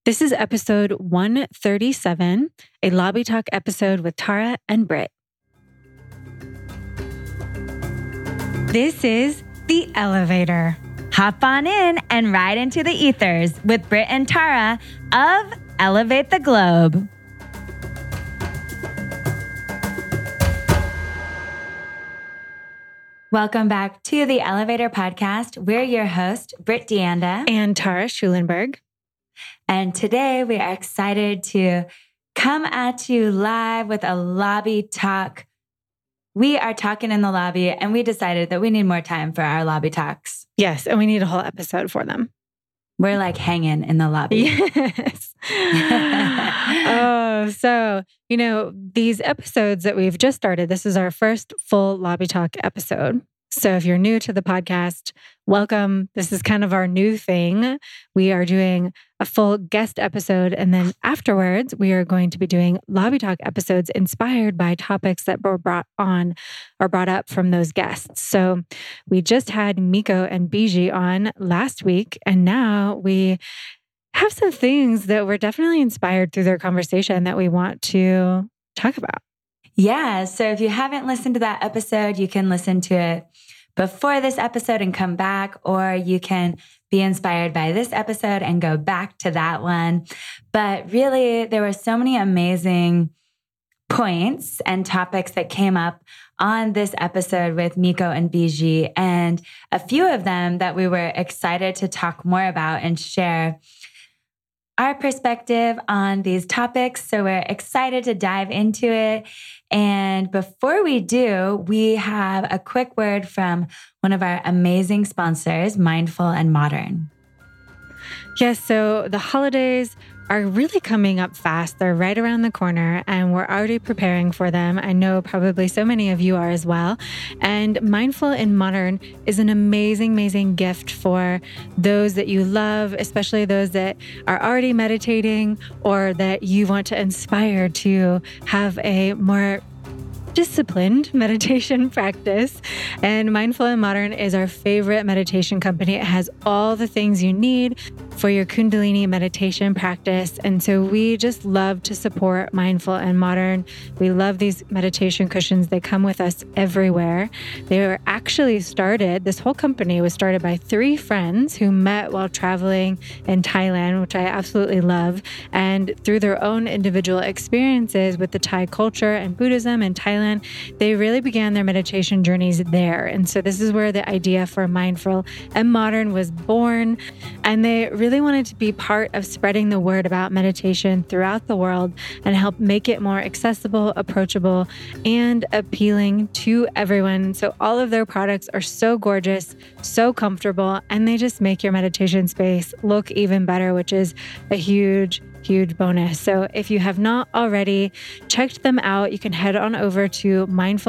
This is episode 137, a Lobby Talk episode with Tara and Britt. This is The Elevator. Hop on in and ride into the ethers with Britt and Tara of Elevate the Globe. Welcome back to the Elevator Podcast. We're your host, Britt Deanda And Tara Schulenberg. And today we are excited to come at you live with a lobby talk. We are talking in the lobby and we decided that we need more time for our lobby talks. Yes, and we need a whole episode for them. We're like hanging in the lobby. Yes. These episodes that we've just started, this is our first full Lobby Talk episode. So if you're new to the podcast, welcome. This is kind of our new thing. We are doing a full guest episode. And then afterwards, we are going to be doing Lobby Talk episodes inspired by topics that were brought up from those guests. So we just had Miko and Biji on last week. And now we have some things that were definitely inspired through their conversation that we want to talk about. Yeah. So if you haven't listened to that episode, you can listen to it before this episode and come back, or you can be inspired by this episode and go back to that one. But really, there were so many amazing points and topics that came up on this episode with Miko and Biji, and a few of them that we were excited to talk more about and share our perspective on these topics. So we're excited to dive into it. And before we do, we have a quick word from one of our amazing sponsors, Mindful and Modern. Yes, so the holidays are really coming up fast. They're right around the corner and we're already preparing for them. I know probably so many of you are as well. And Mindful and Modern is an amazing, amazing gift for those that you love, especially those that are already meditating or that you want to inspire to have a more disciplined meditation practice. And Mindful and Modern is our favorite meditation company. It has all the things you need for your Kundalini meditation practice. And so we just love to support Mindful and Modern. We love these meditation cushions. They come with us everywhere. They were actually this whole company was started by 3 friends who met while traveling in Thailand, which I absolutely love. And through their own individual experiences with the Thai culture and Buddhism in Thailand, they really began their meditation journeys there. And so this is where the idea for Mindful and Modern was born. And they really wanted to be part of spreading the word about meditation throughout the world and help make it more accessible, approachable, and appealing to everyone. So all of their products are so gorgeous, so comfortable, and they just make your meditation space look even better, which is a huge bonus. So if you have not already checked them out, you can head on over to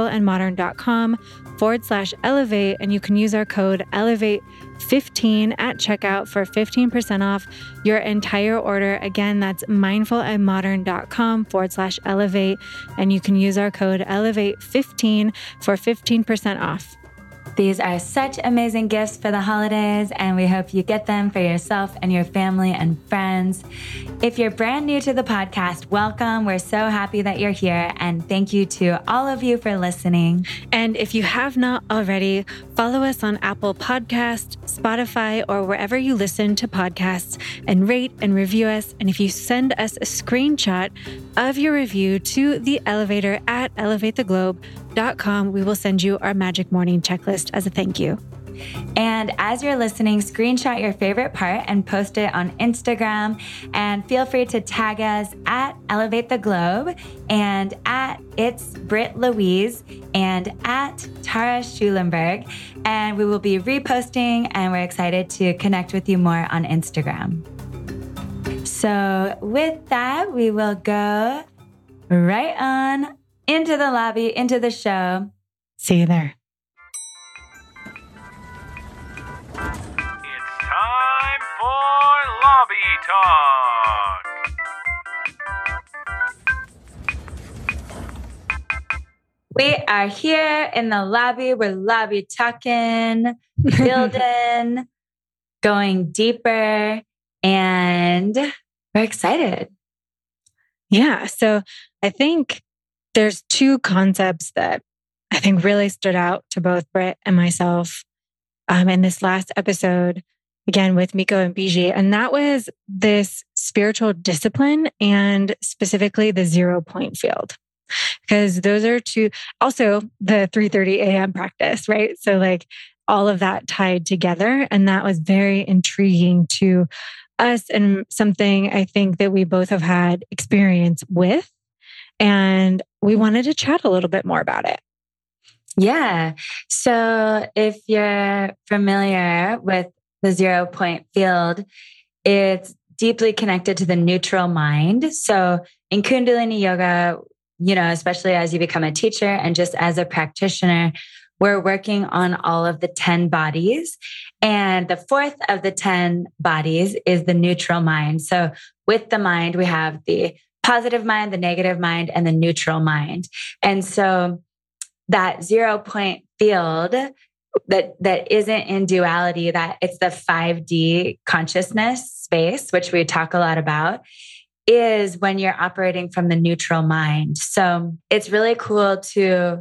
mindfulandmodern.com/elevate, and you can use our code ELEVATE15 at checkout for 15% off your entire order. Again, that's mindfulandmodern.com/elevate, and you can use our code ELEVATE15 for 15% off. These are such amazing gifts for the holidays, and we hope you get them for yourself and your family and friends. If you're brand new to the podcast, welcome. We're so happy that you're here, and thank you to all of you for listening. And if you have not already, follow us on Apple Podcasts, Spotify, or wherever you listen to podcasts, and rate and review us. And if you send us a screenshot of your review to the elevator at elevatetheglobe.com, we will send you our Magic Morning checklist as a thank you. And as you're listening, screenshot your favorite part and post it on Instagram. And feel free to tag us at Elevate the Globe and at It's Britt Louise and at Tara Schulenberg. And we will be reposting, and we're excited to connect with you more on Instagram. So with that, we will go right on into the lobby, into the show. See you there. It's time for Lobby Talk. We are here in the lobby. We're lobby talking, building, going deeper. And We're excited. Yeah. So I think there's two concepts that I think really stood out to both Britt and myself in this last episode, again with Miko and Biji. And that was this spiritual discipline and specifically the 0 point field. Because those are two, also the 3:30 a.m. practice, right? So like all of that tied together. And that was very intriguing to us and something I think that we both have had experience with. And we wanted to chat a little bit more about it. Yeah. So if you're familiar with the 0 point field, it's deeply connected to the neutral mind. So in Kundalini yoga, especially as you become a teacher and just as a practitioner, we're working on all of the 10 bodies. And the fourth of the 10 bodies is the neutral mind. So with the mind, we have the positive mind, the negative mind, and the neutral mind. And so that 0 point field that isn't in duality, that it's the 5D consciousness space, which we talk a lot about, is when you're operating from the neutral mind. So it's really cool to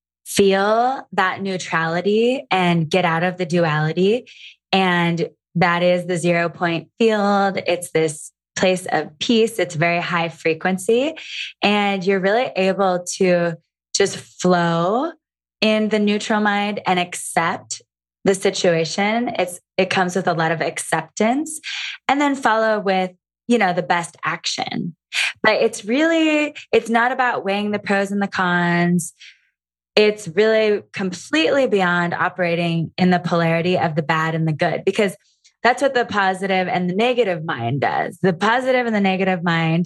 feel that neutrality and get out of the duality. And that is the 0 point field. It's this place of peace. It's very high frequency. And you're really able to just flow in the neutral mind and accept the situation. It comes with a lot of acceptance, and then follow with, the best action. But it's not about weighing the pros and the cons. It's really completely beyond operating in the polarity of the bad and the good, because that's what the positive and the negative mind does. The positive and the negative mind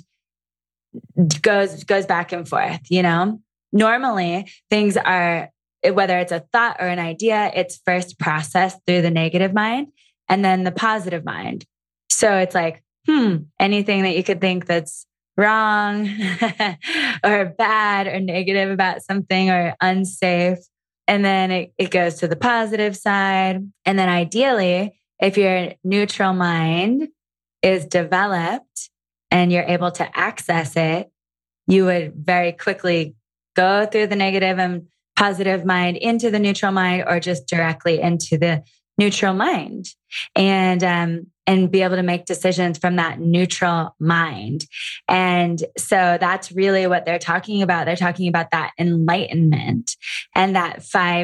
goes back and forth, Normally things are, whether it's a thought or an idea, it's first processed through the negative mind and then the positive mind. So it's like, anything that you could think that's wrong or bad or negative about something or unsafe. And then it goes to the positive side. And then ideally, if your neutral mind is developed and you're able to access it, you would very quickly go through the negative and positive mind into the neutral mind, or just directly into the neutral mind, and be able to make decisions from that neutral mind. And so that's really what they're talking about. They're talking about that enlightenment and that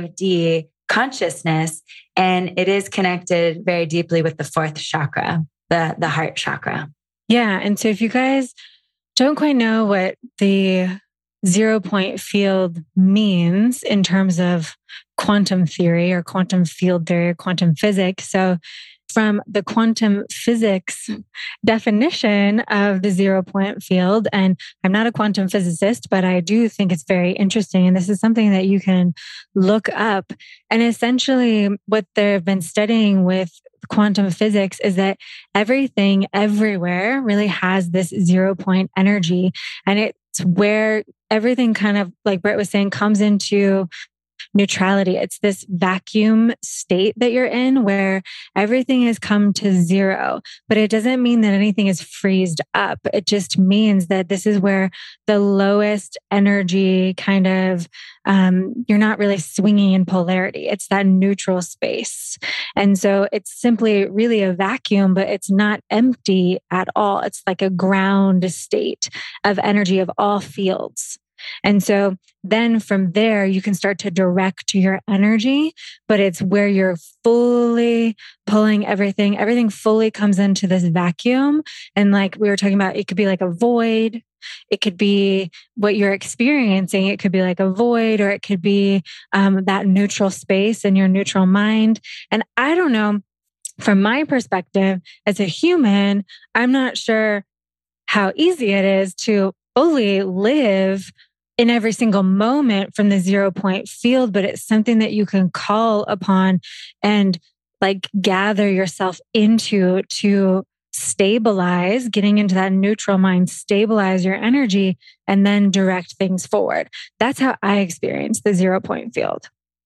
5D consciousness. And it is connected very deeply with the fourth chakra, the heart chakra. Yeah. And so if you guys don't quite know what the 0 point field means in terms of quantum theory or quantum field theory or quantum physics. So from the quantum physics definition of the 0 point field, and I'm not a quantum physicist, but I do think it's very interesting. And this is something that you can look up. And essentially what they've been studying with quantum physics is that everything everywhere really has this 0 point energy. And it's where everything kind of, like Britt was saying, comes into neutrality. It's this vacuum state that you're in where everything has come to zero, but it doesn't mean that anything is freezed up. It just means that this is where the lowest energy kind of, you're not really swinging in polarity. It's that neutral space. And so it's simply really a vacuum, but it's not empty at all. It's like a ground state of energy of all fields. And so then from there, you can start to direct your energy, but it's where you're fully pulling everything. Everything fully comes into this vacuum. And like we were talking about, it could be like a void. It could be what you're experiencing. It could be like a void, or it could be that neutral space in your neutral mind. And I don't know, from my perspective as a human, I'm not sure how easy it is to fully live in every single moment from the 0 point field, but it's something that you can call upon and like gather yourself into to stabilize, getting into that neutral mind, stabilize your energy, and then direct things forward. That's how I experience the 0 point field.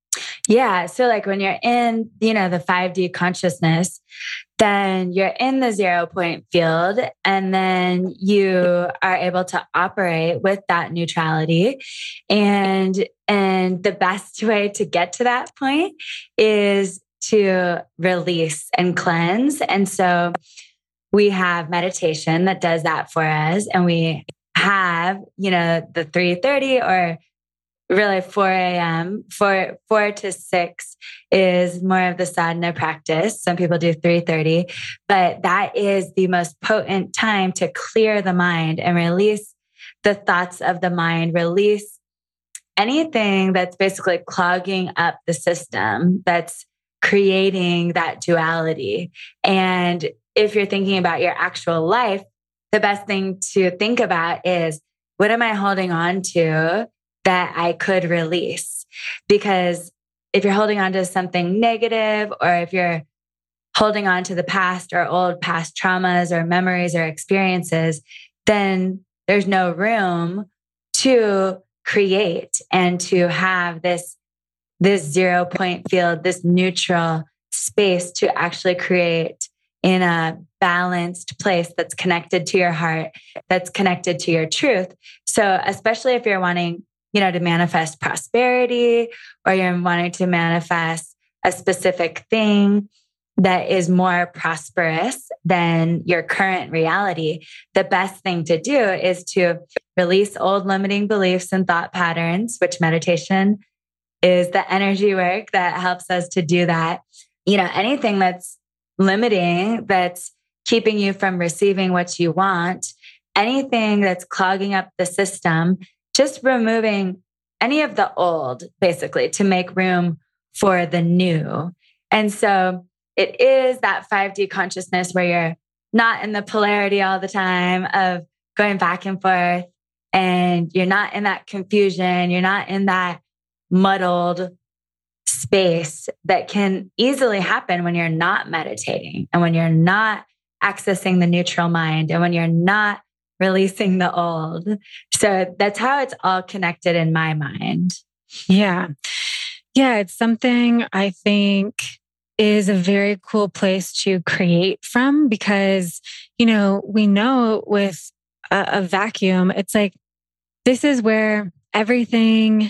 Yeah. So like when you're in, the 5D consciousness, then you're in the 0 point field, and then you are able to operate with that neutrality. And the best way to get to that point is to release and cleanse. And so we have meditation that does that for us. And we have, the 3:30 or really 4 a.m. 4 to 6 is more of the sadhana practice. Some people do 3:30, but that is the most potent time to clear the mind and release the thoughts of the mind, release anything that's basically clogging up the system, that's creating that duality. And if you're thinking about your actual life, the best thing to think about is, what am I holding on to that I could release? Because if you're holding on to something negative, or if you're holding on to the past or old past traumas or memories or experiences, then there's no room to create and to have this 0 point field, this neutral space to actually create in a balanced place that's connected to your heart, that's connected to your truth. So especially if you're wanting, to manifest prosperity, or you're wanting to manifest a specific thing that is more prosperous than your current reality, the best thing to do is to release old limiting beliefs and thought patterns, which meditation is the energy work that helps us to do that. Anything that's limiting, that's keeping you from receiving what you want, anything that's clogging up the system, just removing any of the old, basically, to make room for the new. And so it is that 5D consciousness where you're not in the polarity all the time of going back and forth, and you're not in that confusion. You're not in that muddled space that can easily happen when you're not meditating, and when you're not accessing the neutral mind, and when you're not releasing the old. So that's how it's all connected in my mind. Yeah. Yeah. It's something I think is a very cool place to create from, because, we know with a vacuum, it's like, this is where everything,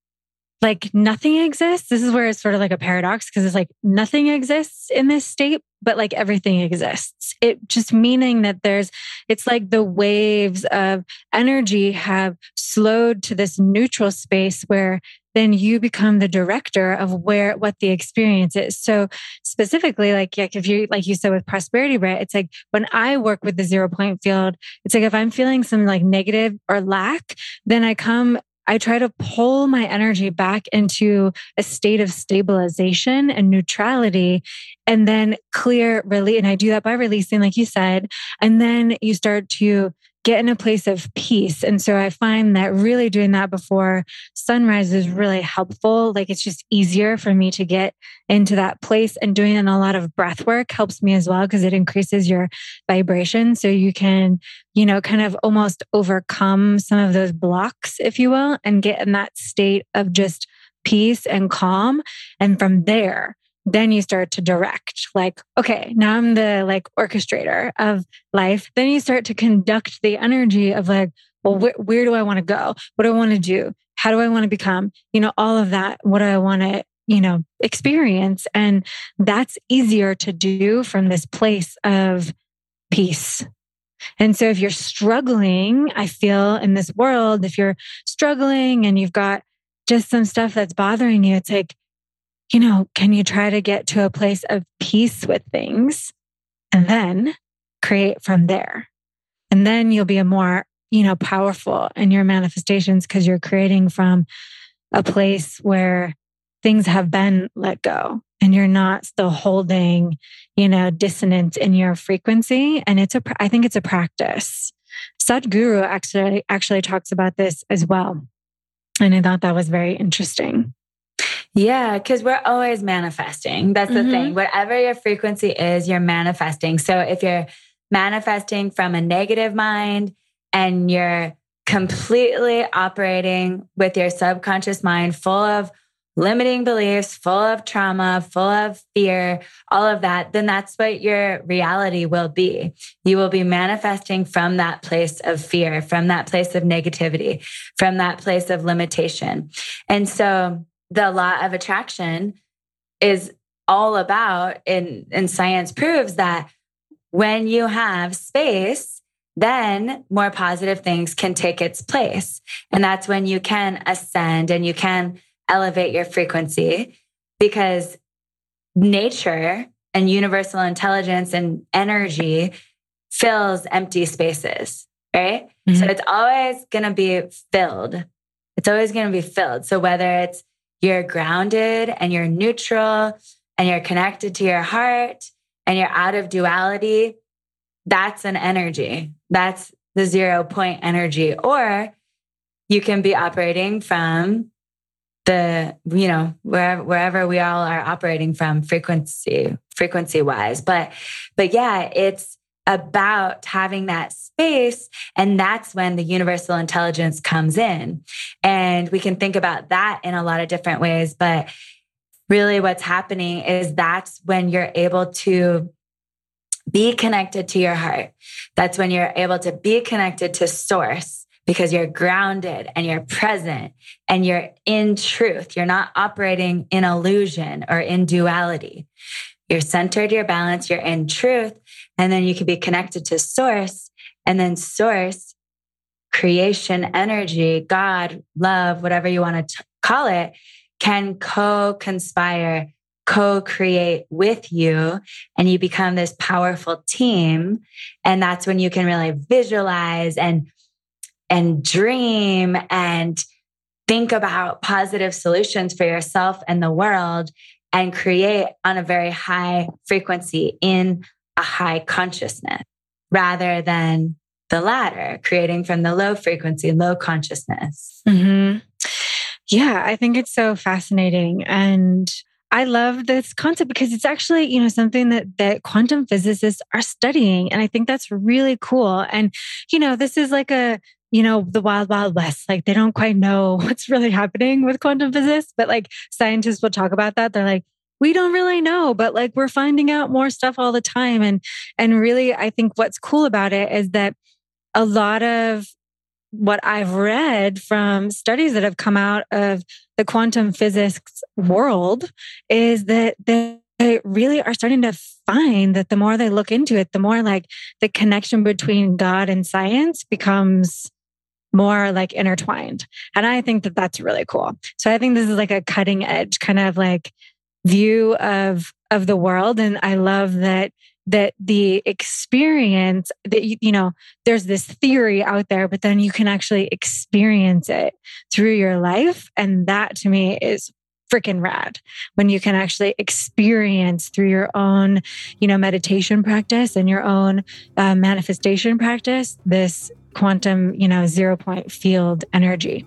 like nothing exists. This is where it's sort of like a paradox, because it's like nothing exists in this state, but like everything exists. It just meaning that it's like the waves of energy have slowed to this neutral space where then you become the director of what the experience is. So specifically, like if you, like you said with prosperity, Brett, it's like when I work with the 0 point field, it's like if I'm feeling some like negative or lack, then I try to pull my energy back into a state of stabilization and neutrality, and then release. And I do that by releasing, like you said, and then you start to get in a place of peace. And so I find that really doing that before sunrise is really helpful. Like it's just easier for me to get into that place, and doing a lot of breath work helps me as well, because it increases your vibration. So you can, kind of almost overcome some of those blocks, if you will, and get in that state of just peace and calm. And from there, then you start to direct, like, okay, now I'm the orchestrator of life. Then you start to conduct the energy of like, well, where do I want to go? What do I want to do? How do I want to become? All of that. What do I want to, experience? And that's easier to do from this place of peace. And so if you're struggling, I feel in this world, if you're struggling and you've got just some stuff that's bothering you, it's like, can you try to get to a place of peace with things and then create from there? And then you'll be a more, powerful in your manifestations, because you're creating from a place where things have been let go and you're not still holding, dissonance in your frequency. And I think it's a practice. Sadhguru actually talks about this as well. And I thought that was very interesting. Yeah, because we're always manifesting. That's the thing. Whatever your frequency is, you're manifesting. So if you're manifesting from a negative mind and you're completely operating with your subconscious mind full of limiting beliefs, full of trauma, full of fear, all of that, then that's what your reality will be. You will be manifesting from that place of fear, from that place of negativity, from that place of limitation. And so the law of attraction is all about, and science proves that when you have space, then more positive things can take its place. And that's when you can ascend and you can elevate your frequency, because nature and universal intelligence and energy fills empty spaces, right? Mm-hmm. So it's always going to be filled. It's always going to be filled. So whether it's you're grounded and you're neutral and you're connected to your heart and you're out of duality, that's an energy. That's the 0 point energy. Or you can be operating from the, wherever we all are operating from frequency wise. But yeah, it's about having that space. And that's when the universal intelligence comes in. And we can think about that in a lot of different ways. But really what's happening is that's when you're able to be connected to your heart. That's when you're able to be connected to source, because you're grounded and you're present and you're in truth. You're not operating in illusion or in duality. You're centered, you're balanced, you're in truth. And then you can be connected to source, and then source, creation, energy, God, love, whatever you want to call it, can co-conspire, co-create with you, and you become this powerful team. And that's when you can really visualize and dream and think about positive solutions for yourself and the world, and create on a very high frequency in a high consciousness, rather than the latter, creating from the low frequency, low consciousness. Mm-hmm. Yeah, I think it's so fascinating. And I love this concept because it's actually, something that quantum physicists are studying. And I think that's really cool. And, this is like the wild, wild west. Like, they don't quite know what's really happening with quantum physics, but like scientists will talk about that. They're like, we don't really know, but like we're finding out more stuff all the time. And really, I think what's cool about it is that a lot of what I've read from studies that have come out of the quantum physics world is that they really are starting to find that the more they look into it, the more like the connection between God and science becomes more like intertwined. And I think that that's really cool. So I think this is like a cutting edge kind of like view of the world. And I love that the experience that, there's this theory out there, but then you can actually experience it through your life. And that to me is freaking rad, when you can actually experience through your own, meditation practice and your own manifestation practice, this quantum, 0 point field energy.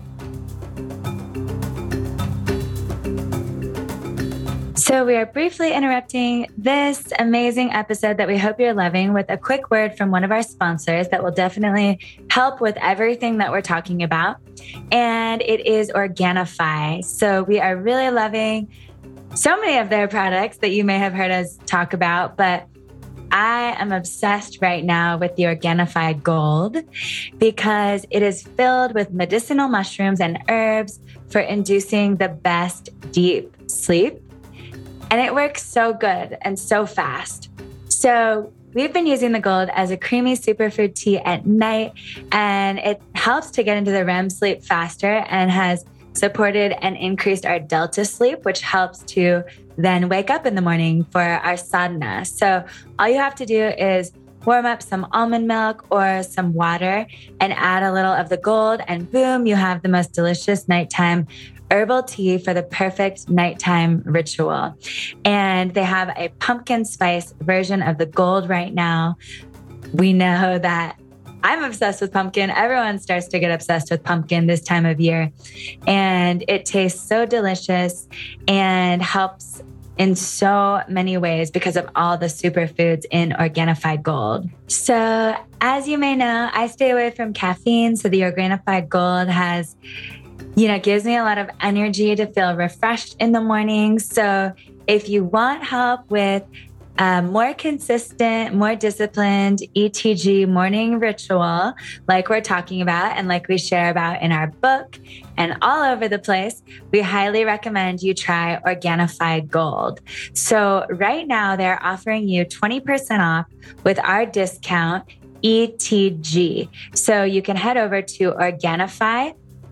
So we are briefly interrupting this amazing episode that we hope you're loving with a quick word from one of our sponsors that will definitely help with everything that we're talking about. And it is Organifi. So we are really loving so many of their products that you may have heard us talk about, but I am obsessed right now with the Organifi Gold because it is filled with medicinal mushrooms and herbs for inducing the best deep sleep. And it works so good and so fast. So we've been using the Gold as a creamy superfood tea at night, and it helps to get into the REM sleep faster and has supported and increased our delta sleep, which helps to then wake up in the morning for our sadhana. So all you have to do is warm up some almond milk or some water and add a little of the Gold, and boom, you have the most delicious nighttime herbal tea for the perfect nighttime ritual. And they have a pumpkin spice version of the Gold right now. We know that I'm obsessed with pumpkin. Everyone starts to get obsessed with pumpkin this time of year. And it tastes so delicious and helps in so many ways because of all the superfoods in Organifi Gold. So as you may know, I stay away from caffeine. So the Organifi Gold has gives me a lot of energy to feel refreshed in the morning. So if you want help with a more consistent, more disciplined ETG morning ritual, like we're talking about and like we share about in our book and all over the place, we highly recommend you try Organifi Gold. So right now they're offering you 20% off with our discount ETG. So you can head over to Organifi,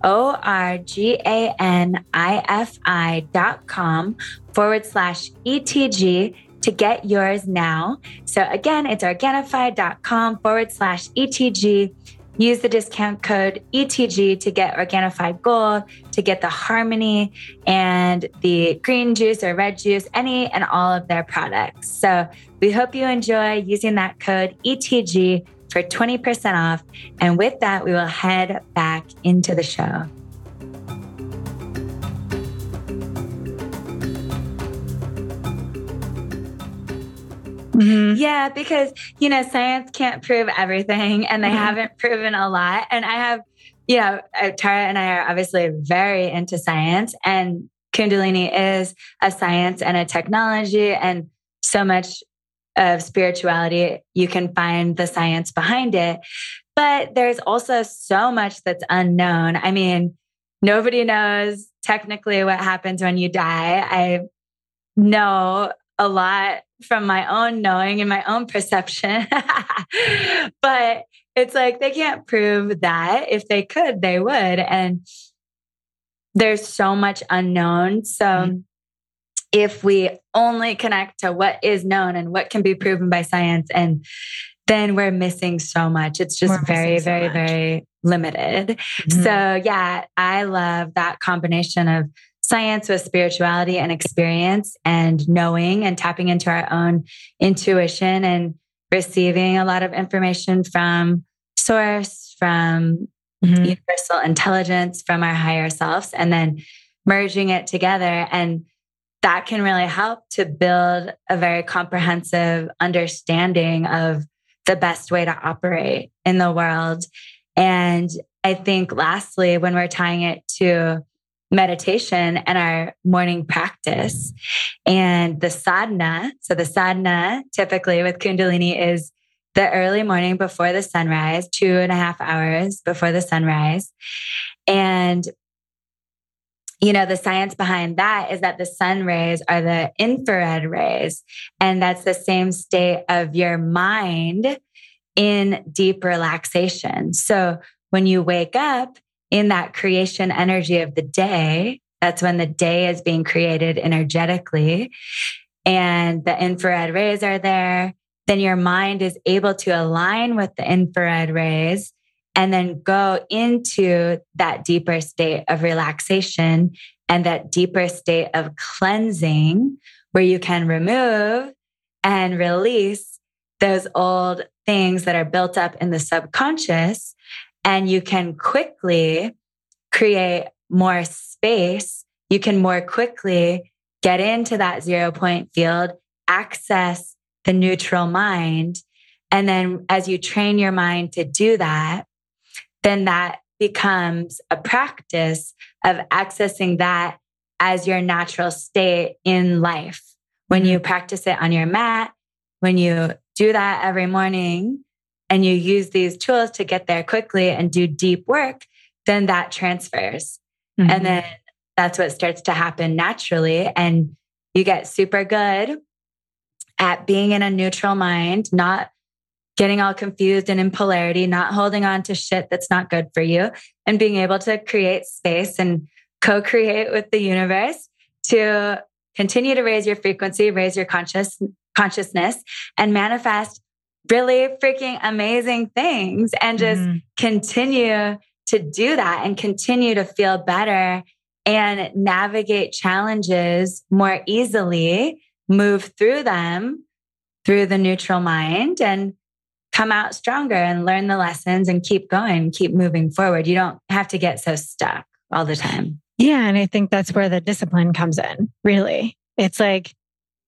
ORGANIFI.com/ETG to get yours now. So again, it's Organifi.com/ETG. Use the discount code ETG to get Organifi Gold, to get the Harmony and the green juice or red juice, any and all of their products. So we hope you enjoy using that code ETG for 20% off. And with that, we will head back into the show. Mm-hmm. Yeah, because, science can't prove everything and they haven't proven a lot. And I have, Tara and I are obviously very into science, and Kundalini is a science and a technology, and so much of spirituality, you can find the science behind it. But there's also so much that's unknown. I mean, nobody knows technically what happens when you die. I know a lot from my own knowing and my own perception. But it's like they can't prove that. If they could, they would. And there's so much unknown. So if we only connect to what is known and what can be proven by science, and then we're missing so much. It's just very, very, very limited. Mm-hmm. So yeah, I love that combination of science with spirituality and experience and knowing and tapping into our own intuition and receiving a lot of information from source, from universal intelligence, from our higher selves, and then merging it together. And that can really help to build a very comprehensive understanding of the best way to operate in the world. And I think lastly, when we're tying it to meditation and our morning practice and the sadhana. So the sadhana typically with Kundalini is the early morning before the sunrise, 2.5 hours before the sunrise. And, the science behind that is that the sun rays are the infrared rays. And that's the same state of your mind in deep relaxation. So when you wake up, in that creation energy of the day, that's when the day is being created energetically, and the infrared rays are there, then your mind is able to align with the infrared rays and then go into that deeper state of relaxation and that deeper state of cleansing, where you can remove and release those old things that are built up in the subconscious. And you can quickly create more space. You can more quickly get into that 0 point field, access the neutral mind. And then as you train your mind to do that, then that becomes a practice of accessing that as your natural state in life. When you practice it on your mat, when you do that every morning, and you use these tools to get there quickly and do deep work, then that transfers. Mm-hmm. And then that's what starts to happen naturally. And you get super good at being in a neutral mind, not getting all confused and in polarity, not holding on to shit that's not good for you, and being able to create space and co-create with the universe to continue to raise your frequency, raise your consciousness, and manifest really freaking amazing things, and just continue to do that and continue to feel better and navigate challenges more easily, move through them through the neutral mind, and come out stronger and learn the lessons and keep going, keep moving forward. You don't have to get so stuck all the time. Yeah. And I think that's where the discipline comes in, really. It's like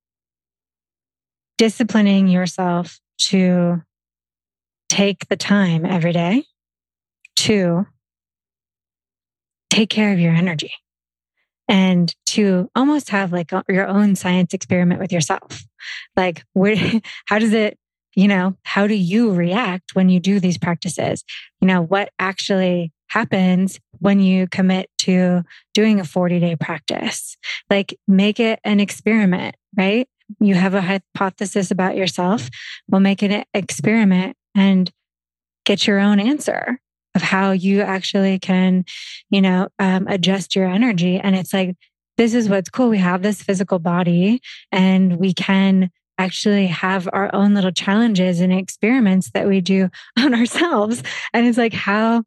disciplining yourself to take the time every day to take care of your energy and to almost have like your own science experiment with yourself. Like, how does it, how do you react when you do these practices? What actually happens when you commit to doing a 40-day practice? Like, make it an experiment, right? You have a hypothesis about yourself. Well, make it an experiment and get your own answer of how you actually can, adjust your energy. And it's like, this is what's cool. We have this physical body and we can actually have our own little challenges and experiments that we do on ourselves. And it's like, how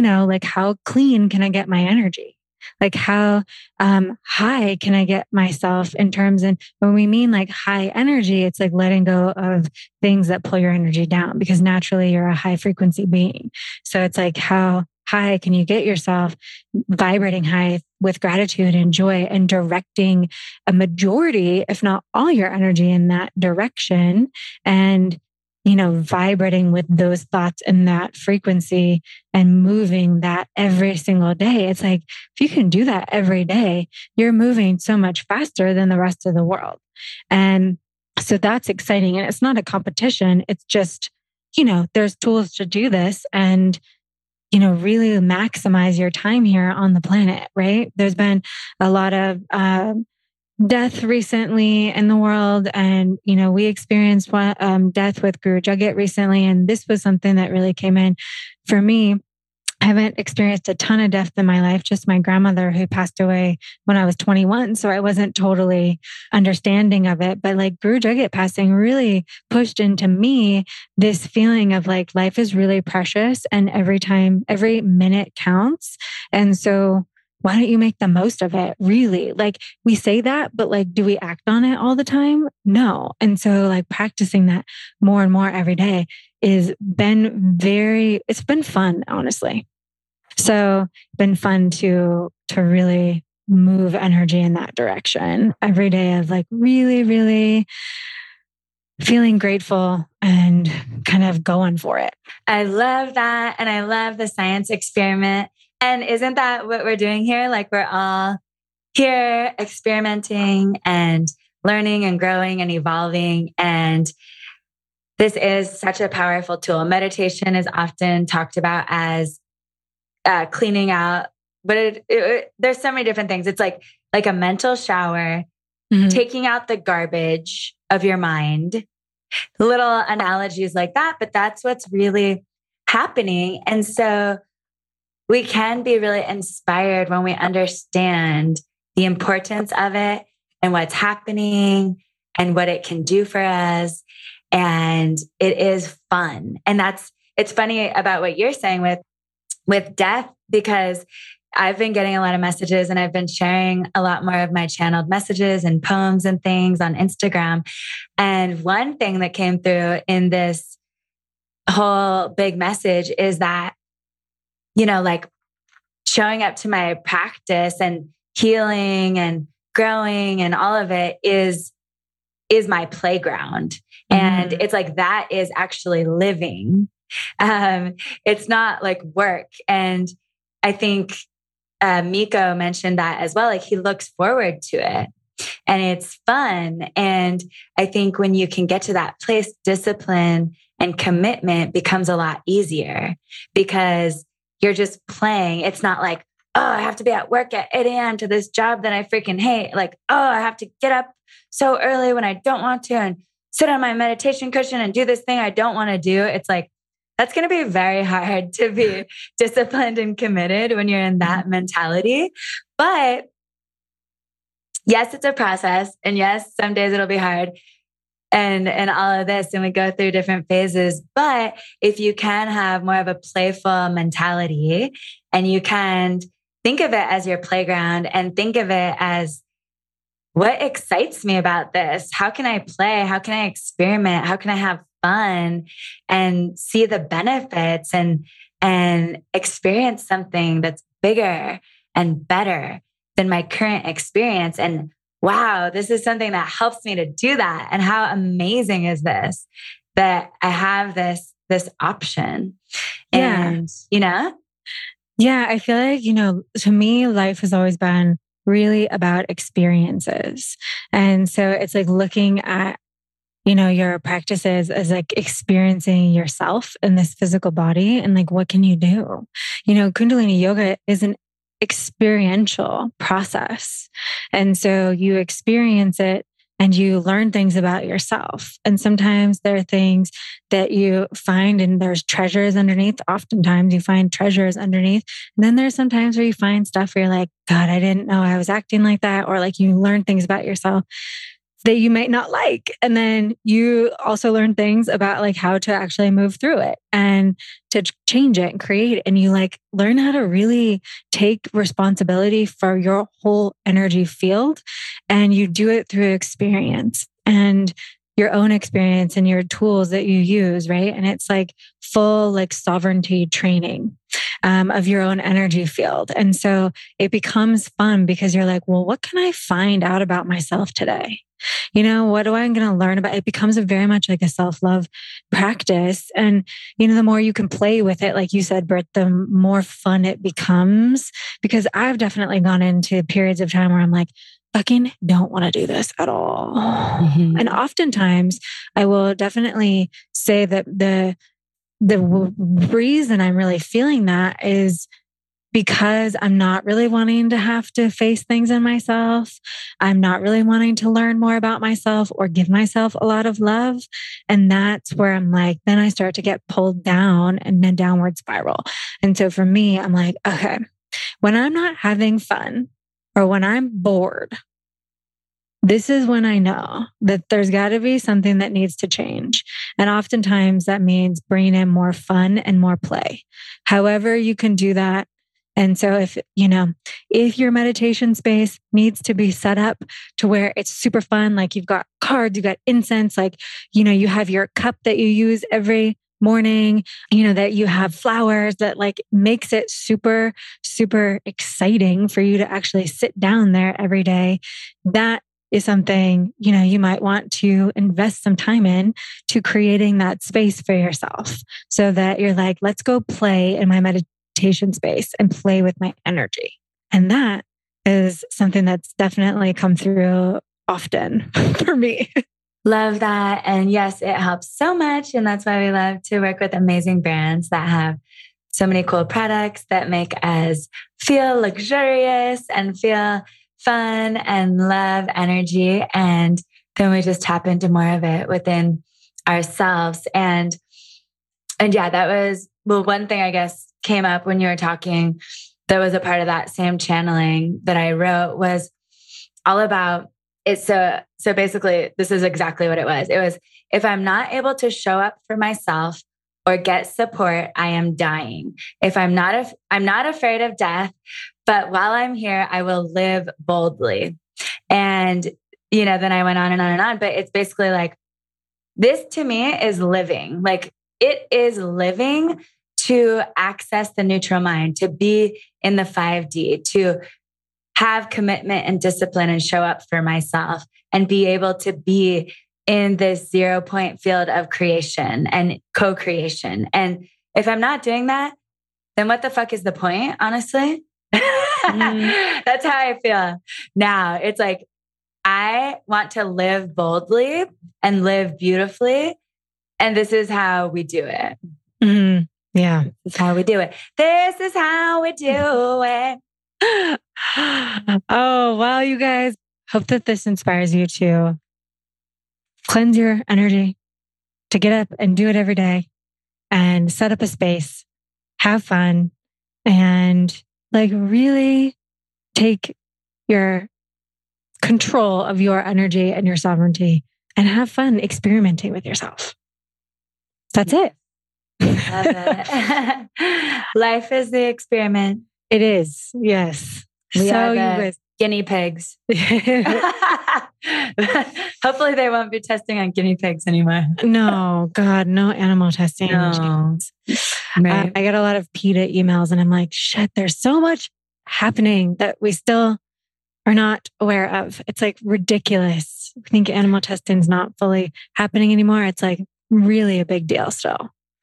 clean can I get my energy? Like how high can I get myself in terms, and when we mean like high energy, it's like letting go of things that pull your energy down, because naturally you're a high frequency being. So it's like, how high can you get yourself vibrating high with gratitude and joy and directing a majority, if not all your energy in that direction, and vibrating with those thoughts and that frequency and moving that every single day. It's like, if you can do that every day, you're moving so much faster than the rest of the world. And so that's exciting. And it's not a competition. It's just, there's tools to do this and, really maximize your time here on the planet, right? There's been a lot of, death recently in the world. And, we experienced death with Guru Jagat recently. And this was something that really came in for me. I haven't experienced a ton of death in my life, just my grandmother who passed away when I was 21. So I wasn't totally understanding of it. But like Guru Jagat passing really pushed into me this feeling of like, life is really precious and every minute counts. And so why don't you make the most of it? Really? Like, we say that, but like, do we act on it all the time? No. And so like practicing that more and more every day it's been fun, honestly. So been fun to really move energy in that direction every day of like really, really feeling grateful and kind of going for it. I love that. And I love the science experiment. And isn't that what we're doing here? Like, we're all here experimenting and learning and growing and evolving. And this is such a powerful tool. Meditation is often talked about as cleaning out, but there's so many different things. It's like a mental shower, taking out the garbage of your mind, little analogies like that. But that's what's really happening. And so we can be really inspired when we understand the importance of it and what's happening and what it can do for us. And it is fun. And it's funny about what you're saying with death, because I've been getting a lot of messages and I've been sharing a lot more of my channeled messages and poems and things on Instagram. And one thing that came through in this whole big message is that, like showing up to my practice and healing and growing and all of it is my playground. And it's like, that is actually living. It's not like work. And I think Miko mentioned that as well. Like, he looks forward to it and it's fun. And I think when you can get to that place, discipline and commitment becomes a lot easier because you're just playing. It's not like, oh, I have to be at work at 8 a.m. to this job that I freaking hate. Like, oh, I have to get up so early when I don't want to and sit on my meditation cushion and do this thing I don't want to do. It's like, that's going to be very hard to be disciplined and committed when you're in that mentality. But yes, it's a process. And yes, some days it'll be hard. And all of this, and we go through different phases. But if you can have more of a playful mentality and you can think of it as your playground and think of it as, what excites me about this? How can I play? How can I experiment? How can I have fun and see the benefits and experience something that's bigger and better than my current experience? And wow, this is something that helps me to do that. And how amazing is this, that I have this option? And, Yeah, I feel like, to me, life has always been really about experiences. And so it's like looking at, your practices as like experiencing yourself in this physical body and like, what can you do? Kundalini yoga is an experiential process. And so you experience it and you learn things about yourself. And sometimes there are things that you find and there's treasures underneath. Oftentimes you find treasures underneath. And then there's some times where you find stuff where you're like, God, I didn't know I was acting like that. Or like you learn things about yourself that you might not like. And then you also learn things about like how to actually move through it and to change it and create it. And you like learn how to really take responsibility for your whole energy field. And you do it through experience and your own experience and your tools that you use, right? And it's like full like sovereignty training of your own energy field. And so it becomes fun because you're like, well, what can I find out about myself today? What do I going to learn about? It becomes very much like a self-love practice. And, the more you can play with it, like you said, Britt, the more fun it becomes, because I've definitely gone into periods of time where I'm like, fucking don't want to do this at all. Mm-hmm. And oftentimes I will definitely say that the reason I'm really feeling that is because I'm not really wanting to have to face things in myself. I'm not really wanting to learn more about myself or give myself a lot of love. And that's where I'm like, then I start to get pulled down and then downward spiral. And so for me, I'm like, okay, when I'm not having fun or when I'm bored, this is when I know that there's got to be something that needs to change. And oftentimes that means bringing in more fun and more play. However you can do that. And so if your meditation space needs to be set up to where it's super fun, like you've got cards, you've got incense, like, you have your cup that you use every morning, that you have flowers that like makes it super, super exciting for you to actually sit down there every day. That is something, you might want to invest some time in to creating that space for yourself so that you're like, let's go play in my meditation space and play with my energy. And that is something that's definitely come through often for me. Love that. And yes, it helps so much. And that's why we love to work with amazing brands that have so many cool products that make us feel luxurious and feel fun and love energy. And then we just tap into more of it within ourselves. And yeah, that was, one thing I guess came up when you were talking that was a part of that same channeling that I wrote was all about it. So basically this is exactly what it was. It was, if I'm not able to show up for myself or get support, I am dying. If I'm not afraid of death, but while I'm here, I will live boldly. And, then I went on and on and on, but it's basically like, this to me is living. Like it is living to access the neutral mind, to be in the 5D, to have commitment and discipline and show up for myself and be able to be in this 0 point field of creation and co-creation. And if I'm not doing that, then what the fuck is the point, honestly? That's how I feel now. It's like, I want to live boldly and live beautifully. And this is how we do it. Mm-hmm. Yeah. This is how we do it. This is how we do it. Oh, well, you guys, hope that this inspires you to cleanse your energy, to get up and do it every day and set up a space, have fun, and like really take your control of your energy and your sovereignty and have fun experimenting with yourself. That's it. Love it. Life is the experiment. It is. Yes. We are the guinea pigs. Hopefully they won't be testing on guinea pigs anymore. No, God, no animal testing. No. Right. I get a lot of PETA emails and I'm like, shit, there's so much happening that we still are not aware of. It's like ridiculous. I think animal testing is not fully happening anymore. It's like really a big deal still.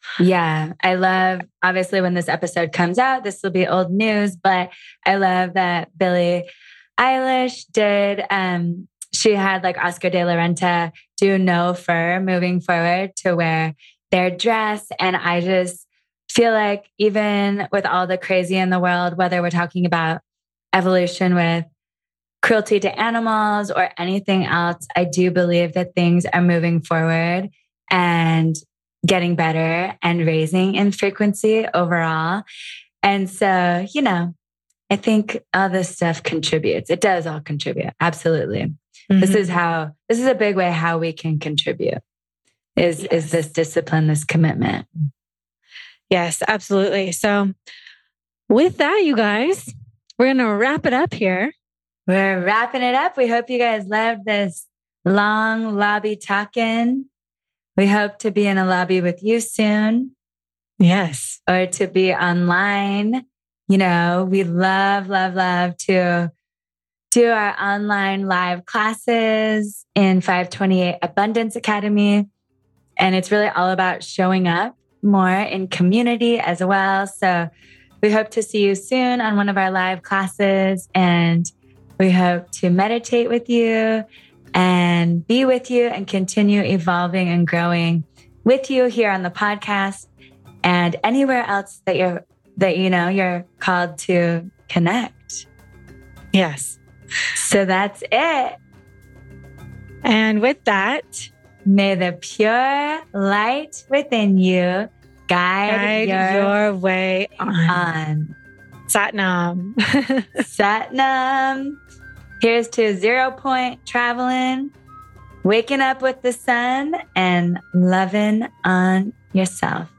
Yeah, I love, obviously, when this episode comes out, this will be old news, but I love that Billie Eilish did, she had like Oscar de la Renta do no fur moving forward to wear their dress. And I just feel like even with all the crazy in the world, whether we're talking about evolution with cruelty to animals or anything else, I do believe that things are moving forward and getting better and raising in frequency overall. And so, I think all this stuff contributes. It does all contribute. Absolutely. Mm-hmm. This is a big way how we can contribute is this discipline, this commitment. Yes, absolutely. So with that, you guys, we're going to wrap it up here. We're wrapping it up. We hope you guys loved this long lobby talking. We hope to be in a lobby with you soon. Yes. Or to be online. We love to do our online live classes in 528 Abundance Academy. And it's really all about showing up more in community as well. So we hope to see you soon on one of our live classes. And we hope to meditate with you and be with you and continue evolving and growing with you here on the podcast and anywhere else that you're called to connect. Yes. So that's it. And with that, may the pure light within you guide your way on. Satnam. Satnam. Here's to 0 point traveling, waking up with the sun, and loving on yourself.